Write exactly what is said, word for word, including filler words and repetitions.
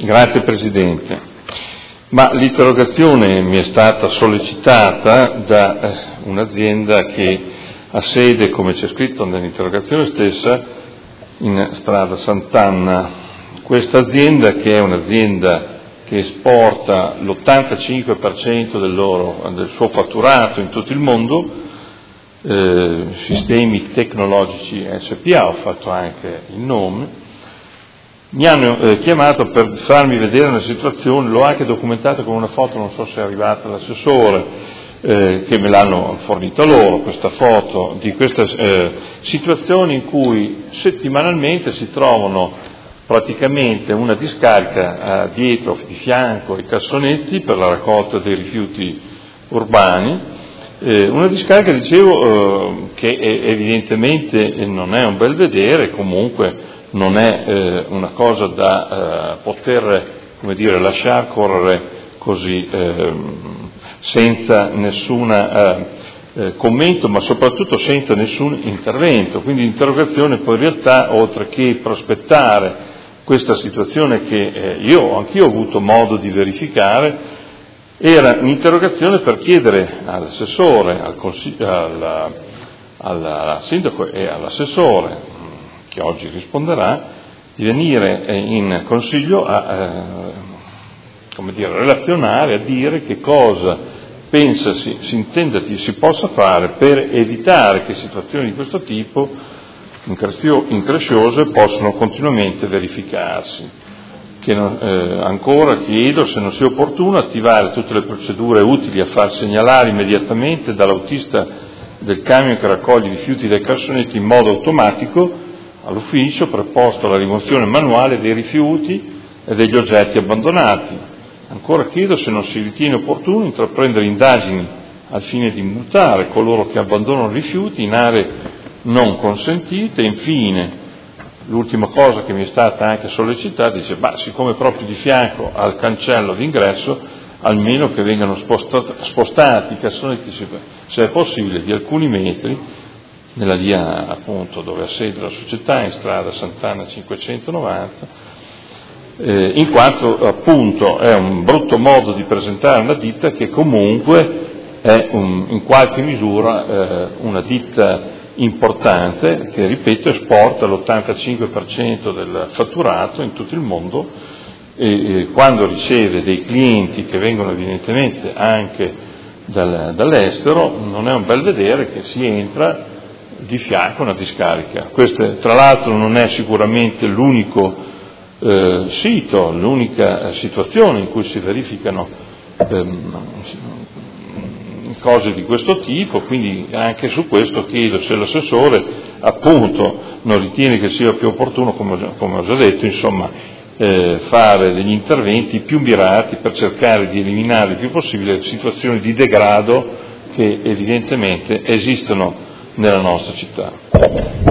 Grazie Presidente. Ma l'interrogazione mi è stata sollecitata da eh, un'azienda che ha sede, come c'è scritto nell'interrogazione stessa, in strada Sant'Anna. Questa azienda, che è un'azienda che esporta l'ottantacinque per cento del, loro, del suo fatturato in tutto il mondo, eh, Sistemi Tecnologici S P A, ho fatto anche il nome, mi hanno eh, chiamato per farmi vedere una situazione, l'ho anche documentato con una foto, non so se è arrivata all'assessore, eh, che me l'hanno fornita loro, questa foto di questa eh, situazione in cui settimanalmente si trovano praticamente una discarica eh, dietro, di fianco ai cassonetti per la raccolta dei rifiuti urbani, eh, una discarica, dicevo, eh, che evidentemente non è un bel vedere, comunque non è eh, una cosa da eh, poter, come dire, lasciar correre così eh, senza nessun eh, eh, commento, ma soprattutto senza nessun intervento. Quindi l'interrogazione poi in realtà, oltre che prospettare questa situazione che eh, io anch'io ho avuto modo di verificare, era un'interrogazione per chiedere all'assessore, al, consiglio, al, al, al sindaco e all'assessore, che oggi risponderà, di venire in consiglio a eh, come dire, relazionare, a dire che cosa pensa si, si intenda si possa fare per evitare che situazioni di questo tipo incresciose possano continuamente verificarsi. Che non, eh, ancora chiedo se non sia opportuno attivare tutte le procedure utili a far segnalare immediatamente dall'autista del camion che raccoglie i rifiuti dai cassonetti in modo automatico all'ufficio preposto alla rimozione manuale dei rifiuti e degli oggetti abbandonati. Ancora chiedo se non si ritiene opportuno intraprendere indagini al fine di multare coloro che abbandonano rifiuti in aree non consentite. E infine, l'ultima cosa che mi è stata anche sollecitata, dice, ma siccome proprio di fianco al cancello d'ingresso, almeno che vengano spostati, spostati i cassonetti, se è possibile, di alcuni metri, nella via appunto dove ha sede la società, in strada Sant'Anna cinquecentonovanta, eh, in quanto appunto è un brutto modo di presentare una ditta che comunque è un, in qualche misura eh, una ditta importante che, ripeto, esporta l'ottantacinque per cento del fatturato in tutto il mondo e, e quando riceve dei clienti che vengono evidentemente anche dal, dall'estero, non è un bel vedere che si entra di fianco a una discarica. Questo, tra l'altro, non è sicuramente l'unico eh, sito, l'unica situazione in cui si verificano ehm, cose di questo tipo, quindi anche su questo chiedo se l'assessore appunto non ritiene che sia più opportuno, come ho già, come ho già detto, insomma, eh, fare degli interventi più mirati per cercare di eliminare il più possibile situazioni di degrado che evidentemente esistono nella nostra città.